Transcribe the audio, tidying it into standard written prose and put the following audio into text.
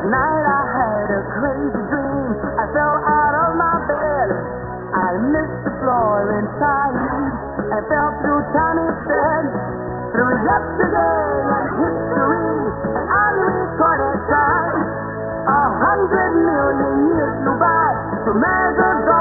Night I had a crazy dream. I fell out of my bed. I missed the floor inside. I fell through time instead. Through yesterday and history and unrecorded time. 100 million years flew by to measure